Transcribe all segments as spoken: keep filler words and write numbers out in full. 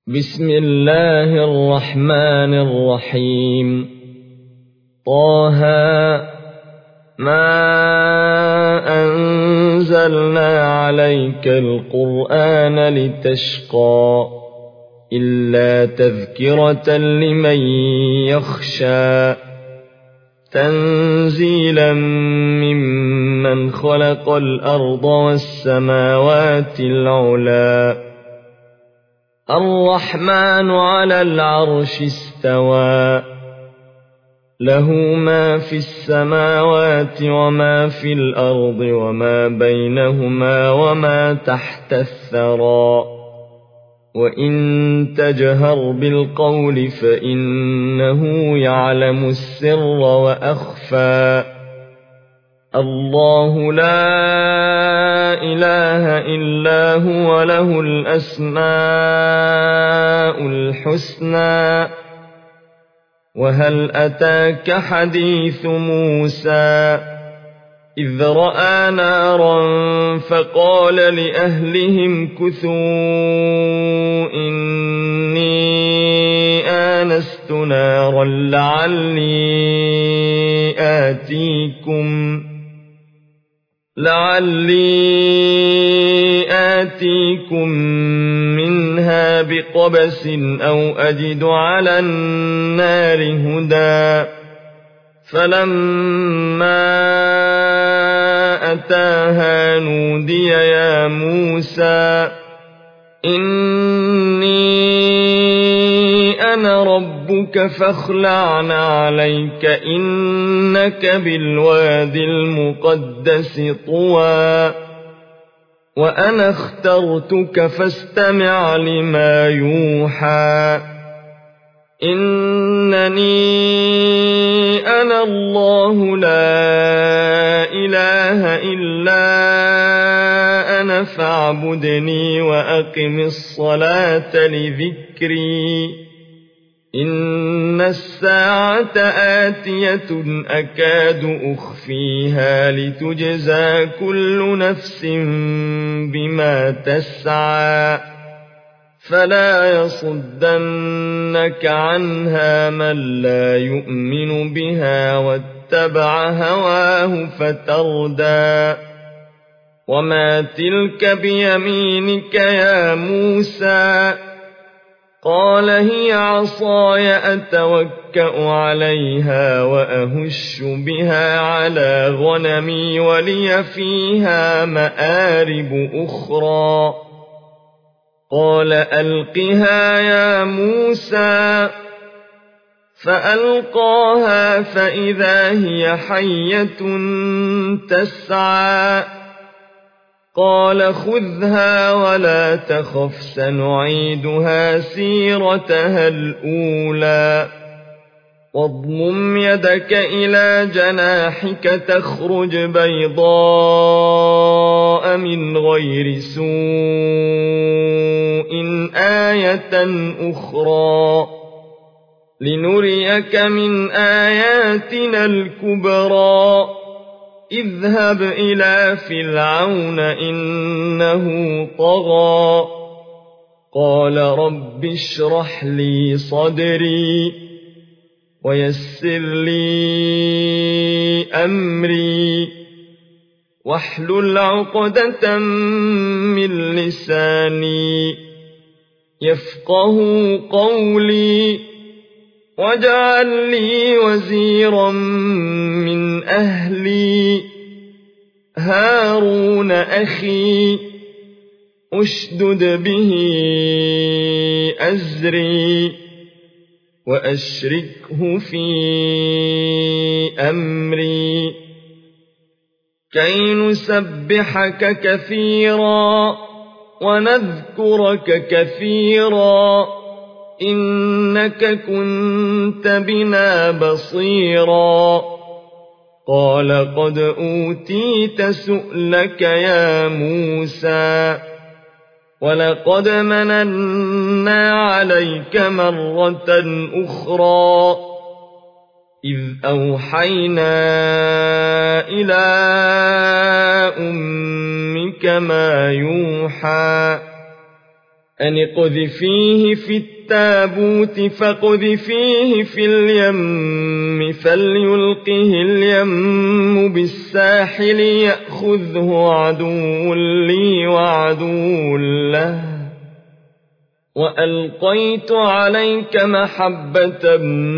بسم الله الرحمن الرحيم. طه ما أنزلنا عليك القرآن لتشقى إلا تذكرة لمن يخشى تنزيلا ممن خلق الأرض والسماوات العلى الرحمن على العرش استوى له ما في السماوات وما في الأرض وما بينهما وما تحت الثرى وإن تجهر بالقول فإنه يعلم السر وأخفى الله لا إله إلا هو له الأسماء الحسنى وهل أتاك حديث موسى إذ رأى نارا فقال لأهلهم كثوا إني آنست نارا لعلي آتيكم لعلي آتيكم منها بقبس أو أجد على النار هدى فلما أتاها نودي يا موسى إني أنا ربك فاخلع عليك إنك بالوادي المقدس طوى وأنا اخترتك فاستمع لما يوحى إنني أنا الله لا إله إلا أنا فاعبدني وأقم الصلاة لذكري إن الساعة آتية أكاد أخفيها لتجزى كل نفس بما تسعى فلا يصدنك عنها من لا يؤمن بها واتبع هواه فتردى وما تلك بيمينك يا موسى قال هي عصاي أتوكأ عليها وأهش بها على غنمي ولي فيها مآرب أخرى قال ألقها يا موسى فألقاها فإذا هي حية تسعى قال خذها ولا تخف سنعيدها سيرتها الأولى واضمم يدك إلى جناحك تخرج بيضاء من غير سوء آية أخرى لنريك من آياتنا الكبرى اذهب إلى فرعون إنه طغى قال رب اشرح لي صدري ويسر لي أمري واحلل عقدة من لساني يفقه قولي واجعل لي وزيرا من أهلي هارون أخي أشدد به أزري وأشركه في أمري كي نسبحك كثيرا ونذكرك كثيرا إنك كنت بنا بصيرا قال قد أوتيت سؤلك يا موسى ولقد مننا عليك مرة أخرى إذ أوحينا إلى أمك ما يوحى أن اقذفيه في التابوت فاقذفيه في اليم فليلقه اليم بالساحل يأخذه عدو لي وعدو له وألقيت عليك محبة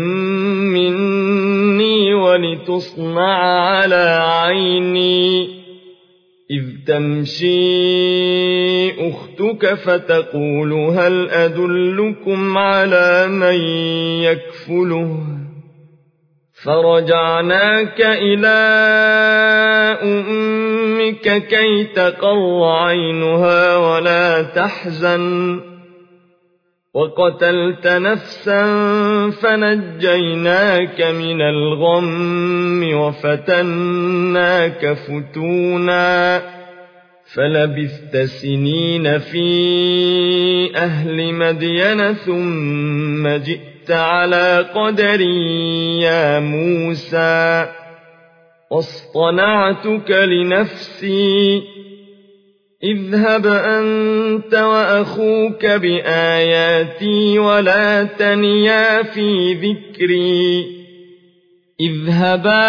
مني ولتصنع على عيني إذ تمشي أختك فتقول هل أدلكم على من يكفله فرجعناك إلى أمك كي تقر عينها ولا تحزن وقتلت نفسا فنجيناك من الغم وفتناك فتونا فلبثت سنين في أهل مدين ثم جئت على قدري يا موسى واصطنعتك لنفسي اذهب أنت وأخوك بآياتي ولا تنيا في ذكري اذهبا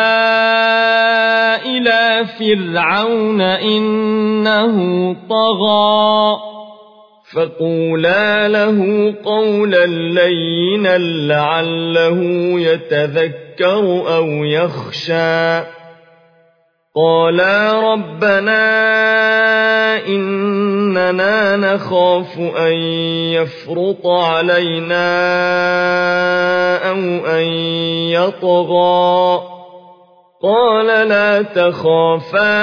إلى فرعون إنه طغى فقولا له قولا لينا لعله يتذكر أو يخشى قالا ربنا إننا نخاف أن يفرط علينا أو أن يطغى قال لا تخافا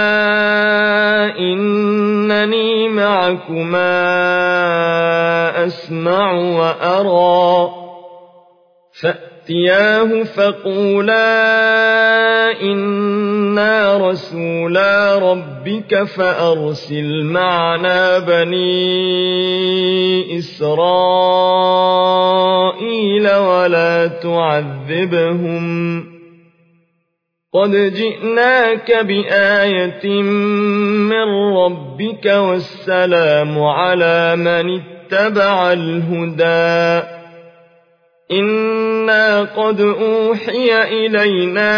إنني معكما أسمع وأرى فأتياه فقولا إنا رسولا ربك فأرسل معنا بني إسرائيل ولا تعذبهم قد جئناك بآية من ربك والسلام على من اتبع الهدى إنا قد أوحي إلينا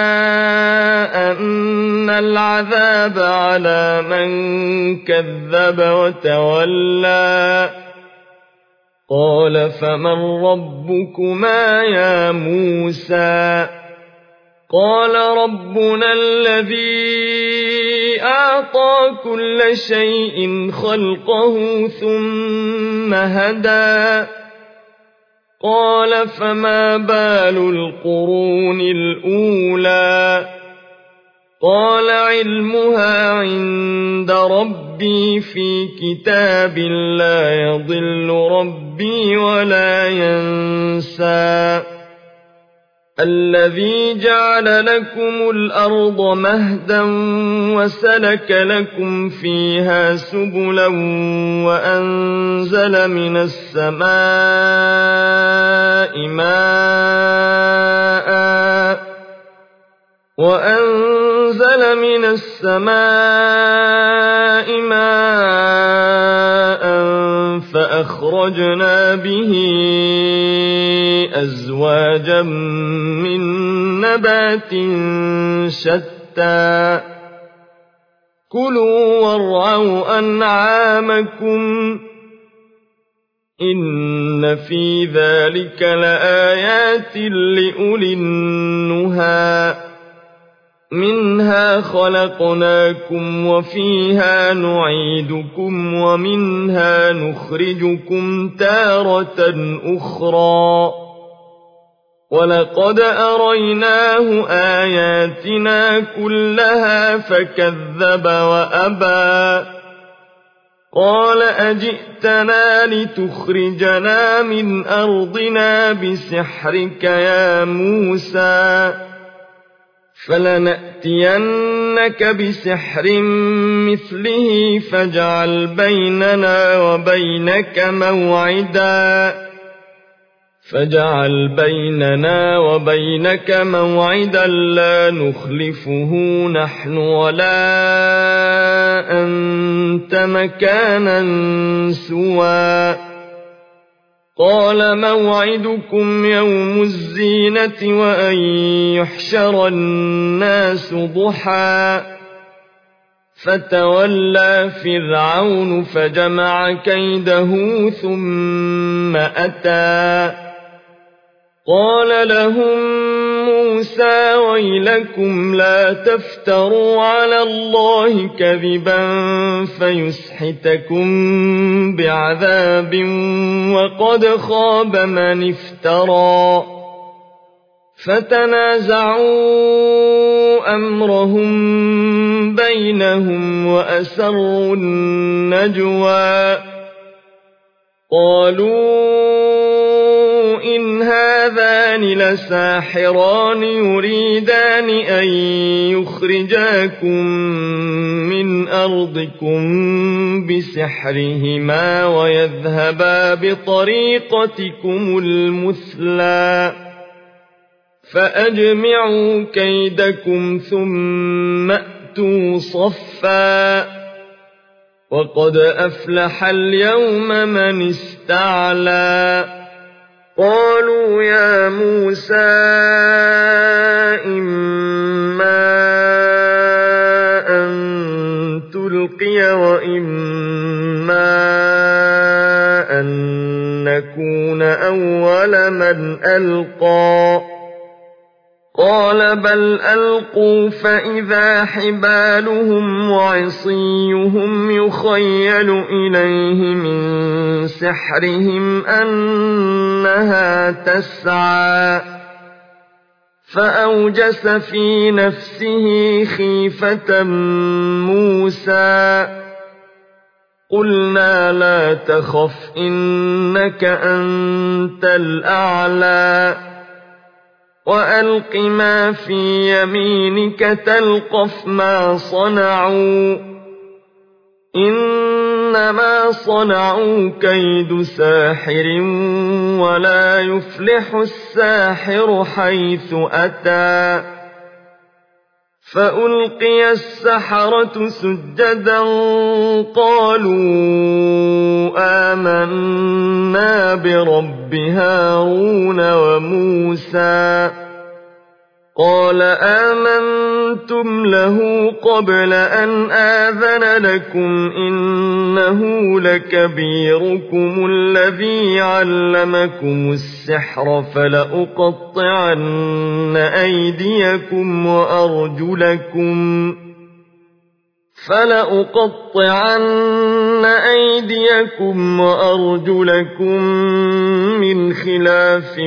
أن العذاب على من كذب وتولى قال فمن ربكما يا موسى قال ربنا الذي أعطى كل شيء خلقه ثم هدى قال فما بال القرون الأولى قال علمها عند ربي في كتاب لا يضل ربي ولا ينسى الذي جعل لكم الأرض مهدا وسلك لكم فيها سبلا وأنزل من السماء ماء وأنزل من السماء ماء فأخرجنا به أزواجا من نبات شتى كلوا وارعوا أنعامكم إن في ذلك لآيات لأولي النهى منها خلقناكم وفيها نعيدكم ومنها نخرجكم تارة أخرى ولقد أريناه آياتنا كلها فكذب وأبى قال أجئتنا لتخرجنا من أرضنا بسحرك يا موسى فلنأتينك بسحر مثله فاجعل بيننا وبينك موعدا فاجعل بيننا وبينك موعدا لا نخلفه نحن ولا أنت مكانا سوى قال موعدكم يوم الزينة وأن يحشر الناس ضحى فتولى فرعون فجمع كيده ثم أتى قال لهم موسى ويلكم لا تفتروا على الله كذبا فيسحتكم بعذاب وقد خاب من افترى فتنازعوا أمرهم بينهم وأسروا النجوى قالوا إن هذان لساحران يريدان أن يخرجاكم من أرضكم بسحرهما ويذهبا بطريقتكم المثلى فأجمعوا كيدكم ثم أتوا صفا وقد أفلح اليوم من استعلى قالوا يا موسى إما أن تلقي وإما أن نكون أول من ألقى قال بل ألقوا فإذا حبالهم وعصيهم يخيل إليه من سحرهم أنها تسعى فأوجس في نفسه خيفة موسى قلنا لا تخف إنك أنت الأعلى وألق ما في يمينك تلقف ما صنعوا إنما صنعوا كيد ساحر ولا يفلح الساحر حيث أتى فألقي السحرة سجدا قالوا آمنا برب هارون وموسى قال آمنتم له قبل أن آذن لكم إنه لكبيركم الذي علمكم السحر فلأقطعن أيديكم وأرجلكم فلأقطعن أيديكم وأرجلكم من خلاف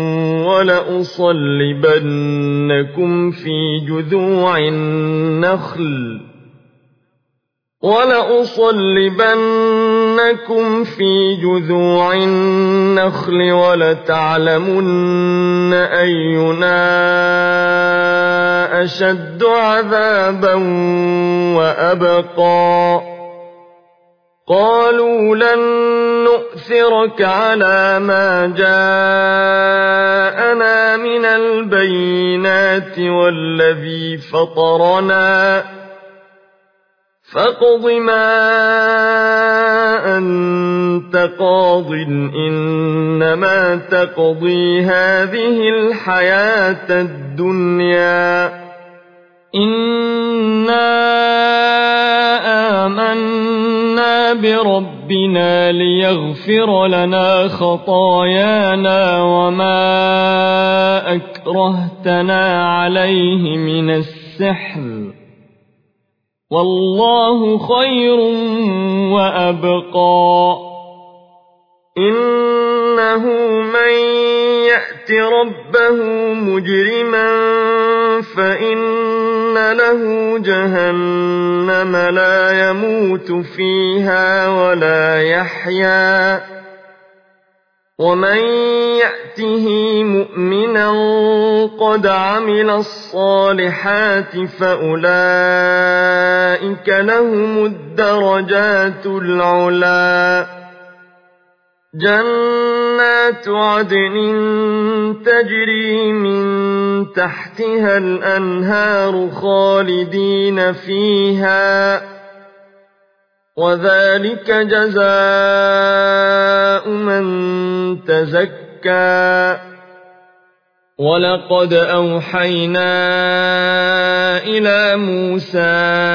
ولأصلبنكم في جذوع النخل ولأصلبنكم في جذوع النخل ولتعلمن أينا أشد عذابا وأبقى قالوا لن نؤثرك على ما جاءنا من البينات والذي فطرنا فاقض ما أنت قاض إنما تقضي هذه الحياة الدنيا إنا آمنا بربنا ليغفر لنا خطايانا وما أكرهتنا عليه من السحر والله خير وأبقى إنه من يأت ربه مجرما فإن له جهنم لا يموت فيها ولا يحيا ومن يأته مؤمنا قد عمل الصالحات فأولئك لهم الدرجات العلى جنات عدن تجري من تحتها الأنهار خالدين فيها وذلك جزاء من تزكى ولقد أوحينا إلى موسى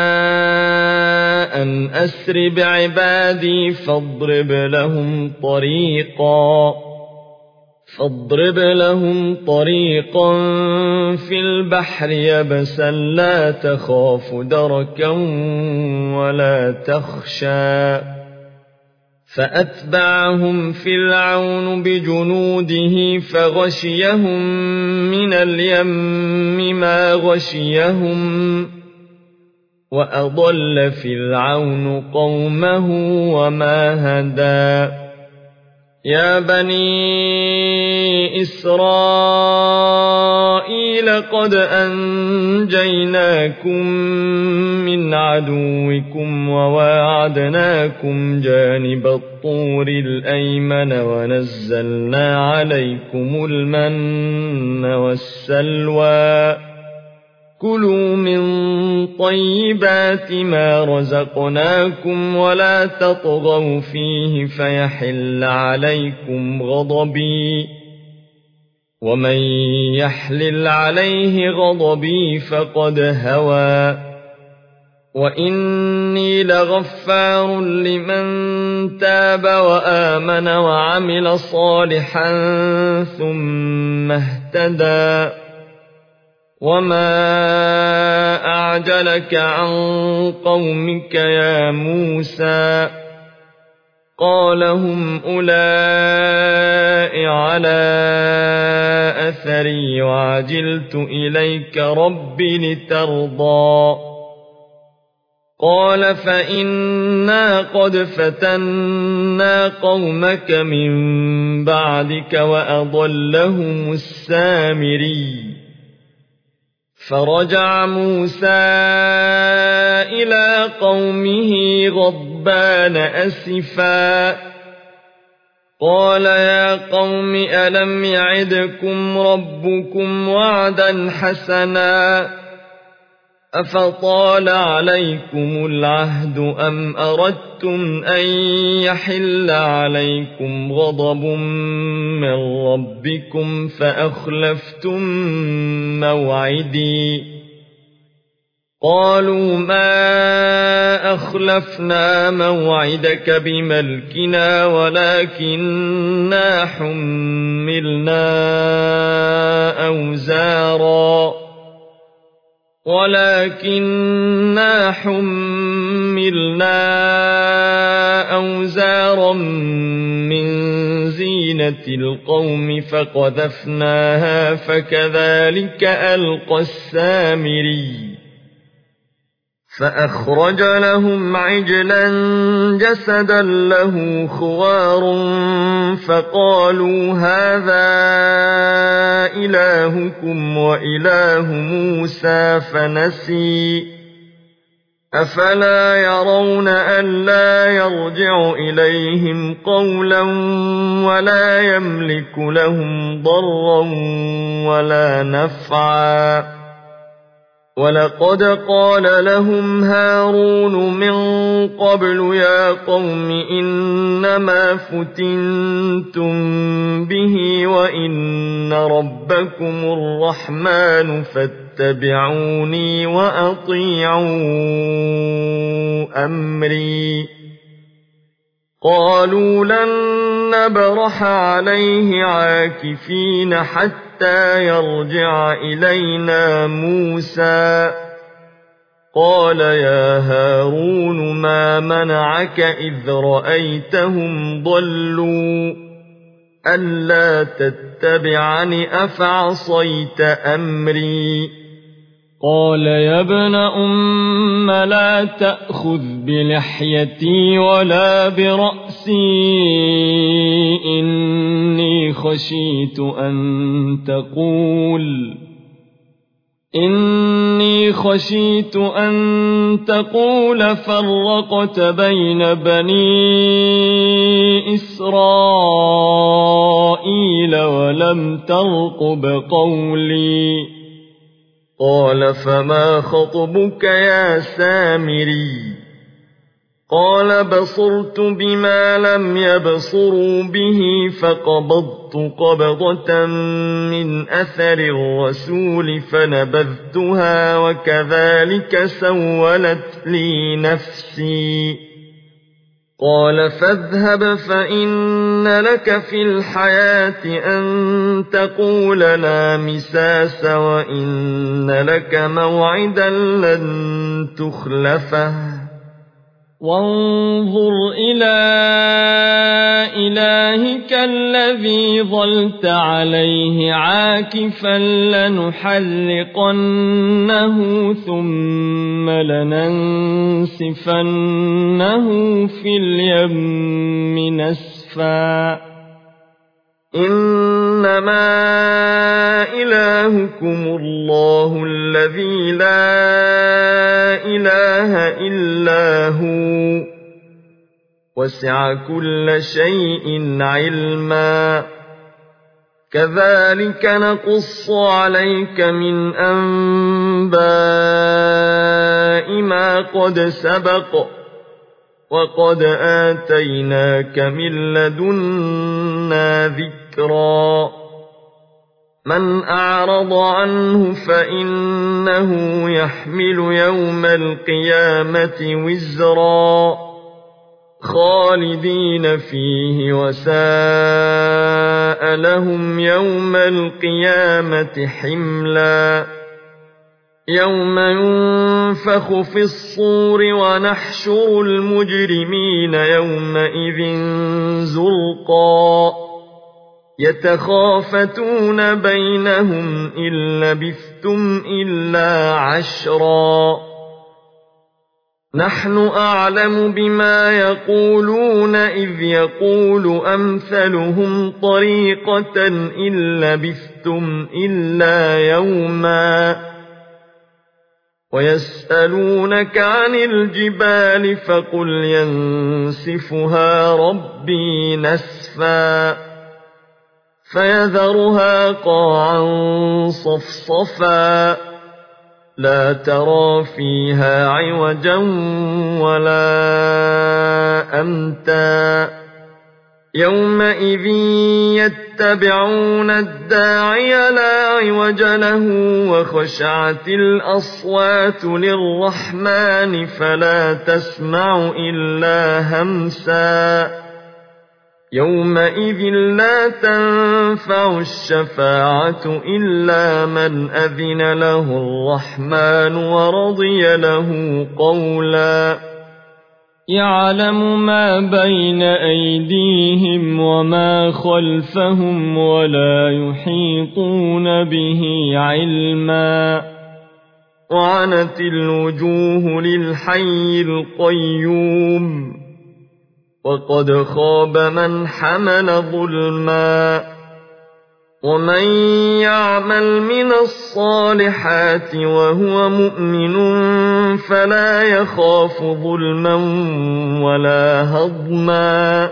أن أسر بعبادي فاضرب لهم طريقا فاضرب لهم طريقا في البحر يبسا لا تخاف دركا ولا تخشى فأتبعهم فرعون بجنوده فغشيهم من اليم ما غشيهم وأضل فرعون قومه وما هدى يا بني إسرائيل قد أنجيناكم من عدوكم وواعدناكم جانب الطور الأيمن ونزلنا عليكم المن والسلوى كلوا من طيبات ما رزقناكم ولا تطغوا فيه فيحل عليكم غضبي ومن يحلل عليه غضبي فقد هوى وإني لغفار لمن تاب وآمن وعمل صالحا ثم اهتدى وما أعجلك عن قومك يا موسى قال هم أولئك على أثري وعجلت إليك رب لترضى قال فإنا قد فتنا قومك من بعدك وأضلهم السامري فرجع موسى إلى قومه غضبان أسفا قال يا قوم ألم يعدكم ربكم وعدا حسنا أفطال عليكم العهد أم أردتم أن يحل عليكم غضب من ربكم فأخلفتم موعدي قالوا ما أخلفنا موعدك بملكنا ولكننا حملنا أوزارا ولكننا حملنا أوزارا من زينة القوم فقذفناها فكذلك ألقى السامري فأخرج لهم عجلا جسدا له خوار فقالوا هذا إلهكم وإله موسى فنسي أفلا يرون ألا يرجع إليهم قولا ولا يملك لهم ضرا ولا نفعا ولقد قال لهم هارون من قبل يا قوم إنما فتنتم به وإن ربكم الرحمن فاتبعوني وأطيعوا أمري قالوا لن نبرح عليه عاكفين حتى يرجع إلينا موسى قال يا هارون ما منعك إذ رأيتهم ضلوا ألا تتبعني أفعصيت أمري قال يا ابن أم لا تأخذ بلحيتي ولا برأسي إني خشيت أن تقول إني خشيت أن تقول فرقت بين بني إسرائيل ولم ترقب قولي قال فما خطبك يا سامري قال بصرت بما لم يبصروا به فقبضت قبضة من أثر الرسول فنبذتها وكذلك سولت لي نفسي قال فاذهب فإن لك في الحياة أن تقول لا مساس وإن لك موعدا لن تخلفه وانظر إلى إلهك الذي ظلت عليه عاكفا لنحرقنه ثم لننسفنه في اليم نسفا إنما إلهكم الله الذي لا إله إلا هو وسع كل شيء علما كذلك نقص عليك من أنباء ما قد سبق وقد آتيناك من لدنا ذكرا من أعرض عنه فإنه يحمل يوم القيامة وزرا خالدين فيه وساء لهم يوم القيامة حملا يوم ينفخ في الصور ونحشر المجرمين يومئذ زرقا يتخافتون بينهم إن لبثتم إلا عشرا نحن أعلم بما يقولون إذ يقول أمثلهم طريقة إن لبثتم إلا يوما ويسألونك عن الجبال فقل ينسفها ربي نسفا فيذرها قاعا صفصفا لا ترى فيها عوجا ولا أمتا يومئذ يتبعون الداعي لا عوج له وخشعت الأصوات للرحمن فلا تسمع إلا همسا يومئذ لا تنفع الشفاعة إلا من أذن له الرحمن ورضي له قولا يعلم ما بين أيديهم وما خلفهم ولا يحيطون به علما وعنت الوجوه للحي القيوم وقد خاب من حمل ظلما ومن يعمل من الصالحات وهو مؤمن فلا يخاف ظلما ولا هضما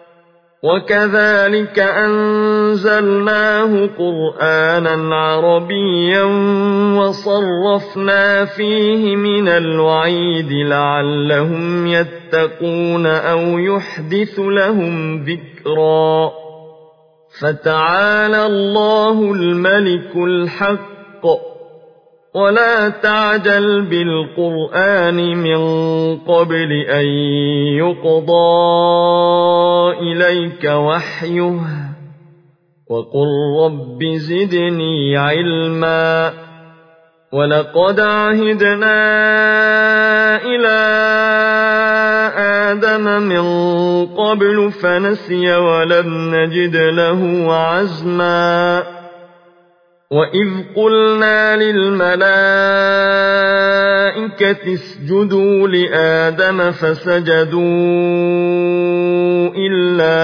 وكذلك أنزلناه قرآنا عربيا وصرفنا فيه من الوعيد لعلهم يتقون أو يحدث لهم ذكرا فتعالى الله الملك الحق ولا تعجل بالقرآن من قبل أن يقضى إليك وحيه وقل رب زدني علما ولقد عهدنا إلى آدم من قبل فنسي ولم نجد له عزما وإذ قلنا للملائكة اسجدوا لآدم فسجدوا إلا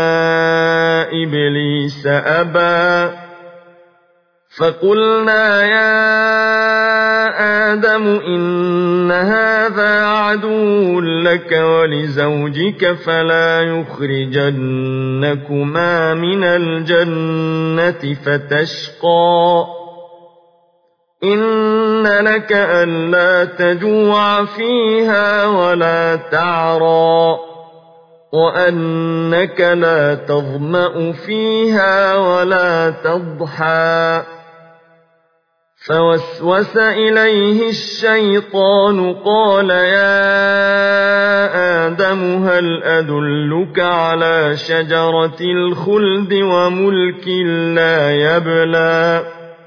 إبليس أبى فقلنا يا آدم إن هذا عدو لك ولزوجك فلا يخرجنكما من الجنة فتشقى إن لك ألا تجوع فيها ولا تعرى وأنك لا تظمأ فيها ولا تضحى فوسوس إليه الشيطان قال يا آدم هل أدلك على شجرة الخلد وملك لا يبلى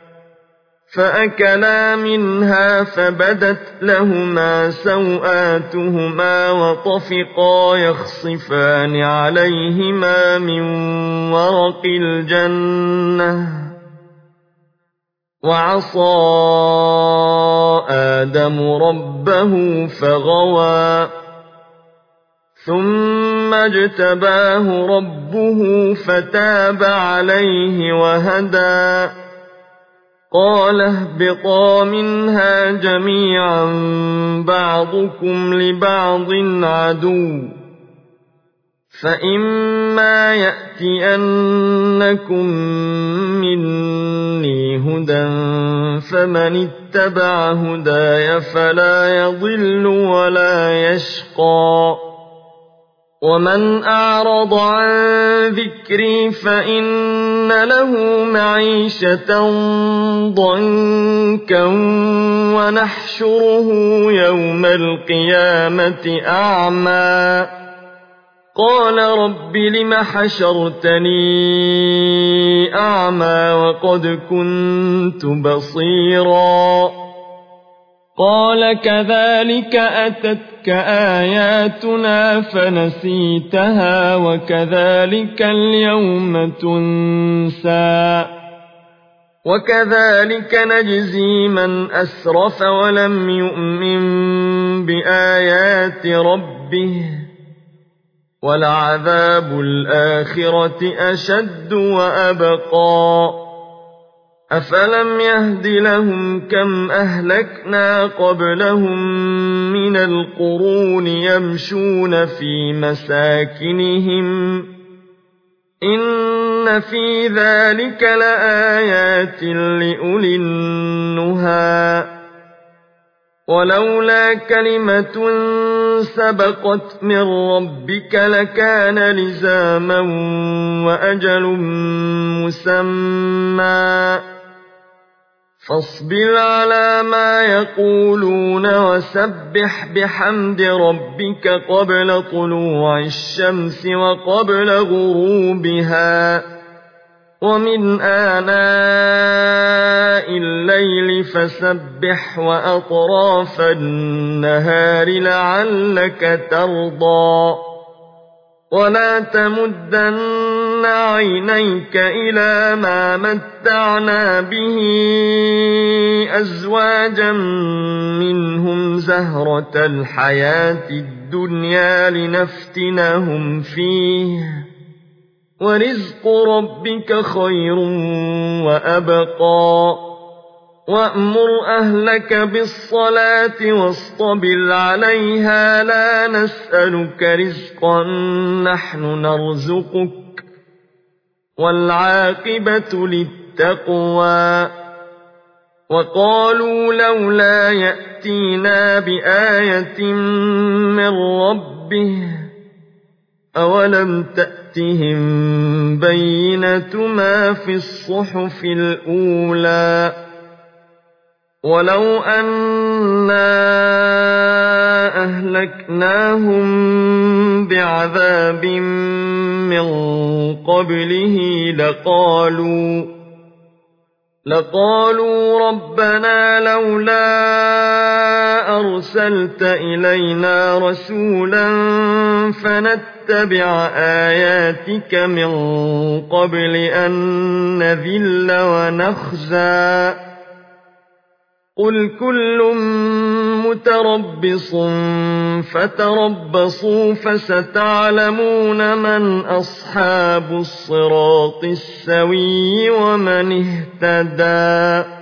فأكلا منها فبدت لهما سوآتهما وطفقا يخصفان عليهما من ورق الجنة وعصى آدم ربه فغوى ثم اجتباه ربه فتاب عليه وهدى قال اهبطا منها جميعا بعضكم لبعض عدو فإما يأتينكم مني هدى فمن اتبع هداي فلا يضل ولا يشقى ومن أعرض عن ذكري فإن له معيشة ضنكا ونحشره يوم القيامة أعمى قال رب لم حشرتني أعمى وقد كنت بصيرا قال كذلك أتتك آياتنا فنسيتها وكذلك اليوم تنسى وكذلك نجزي من أسرف ولم يؤمن بآيات ربه ولعذاب الآخرة أشد وأبقى أفلم يهد لهم كم أهلكنا قبلهم من القرون يمشون في مساكنهم إن في ذلك لآيات لأولي النهى ولولا كلمة سبقت من ربك لكان لزاما وأجل مسمى فاصبر على ما يقولون وسبح بحمد ربك قبل طلوع الشمس وقبل غروبها ومن آناء الليل فسبح وأطراف النهار لعلك ترضى ولا تمدن عينيك إلى ما متعنا به أزواجا منهم زهرة الحياة الدنيا لنفتنهم فيه ورزق ربك خير وأبقى وأمر أهلك بالصلاة واصطبر عليها لا نسألك رزقا نحن نرزقك والعاقبة للتقوى وقالوا لولا يأتينا بآية من ربه أولم تأتهم بينة ما في الصحف الأولى ولو أنا أهلكناهم بعذاب من قبله لقالوا لقالوا ربنا لولا أرسلت إلينا رسولا فنتبع آياتك من قبل أن نذل ونخزى قل كل متربص فتربصوا فستعلمون من أصحاب الصراط السوي ومن اهتدى